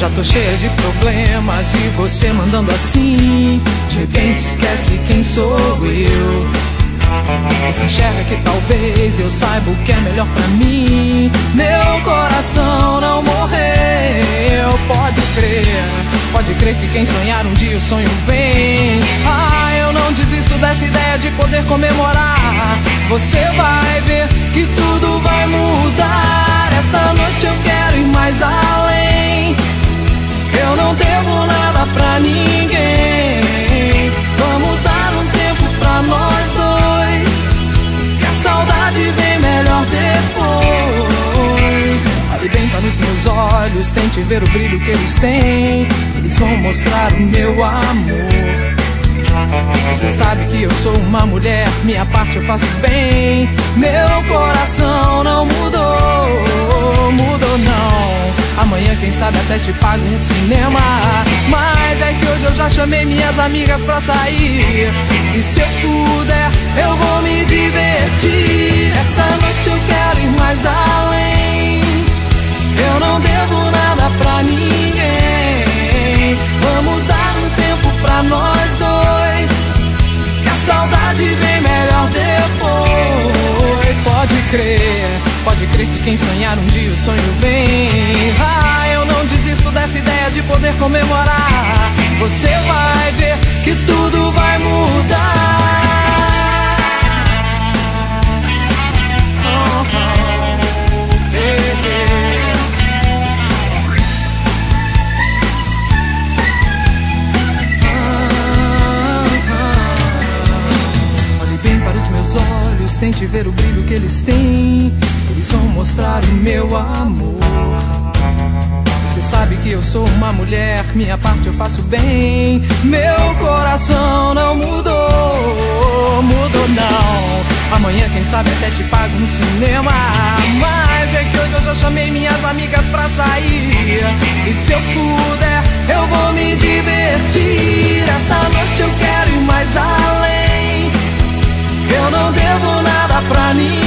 Já tô cheia de problemas e você mandando assim. De repente esquece quem sou eu e se enxerga que talvez eu saiba o que é melhor pra mim. Meu coração não morreu. Pode crer que quem sonhar um dia o sonho vem. Ah, eu não desisto dessa ideia de poder comemorar. Você vai ver que tudo vai mudar. Esta noite eu quero ir mais além. Eu não devo nada pra ninguém. Vamos dar um tempo pra nós dois, que a saudade vem melhor depois. Olhe bem para os meus olhos, tente ver o brilho que eles têm. Eles vão mostrar o meu amor. Você sabe que eu sou uma mulher, minha parte eu faço bem. Meu coração não mudou não. Amanhã quem sabe até te pago um cinema. Mas é que hoje eu já chamei minhas amigas pra sair, e se eu puder eu vou me divertir. Essa noite eu quero ir mais além. Eu não devo nada pra ninguém. Vamos dar um tempo pra nós dois, que a saudade vem melhor depois. Pode crer que quem sonhar um dia o sonho vem. Ah, eu não desisto dessa ideia de poder comemorar. Você vai ver que tudo vai mudar. Olhe bem para os meus olhos, tente ver o brilho que eles têm. Eles vão mostrar o meu amor. Você sabe que eu sou uma mulher, minha parte eu faço bem. Meu coração não mudou não. Amanhã quem sabe até te pago um cinema. Mas é que hoje eu já chamei minhas amigas pra sair, e se eu puder eu vou me divertir. Esta noite eu quero ir mais além. Eu não devo nada pra ninguém.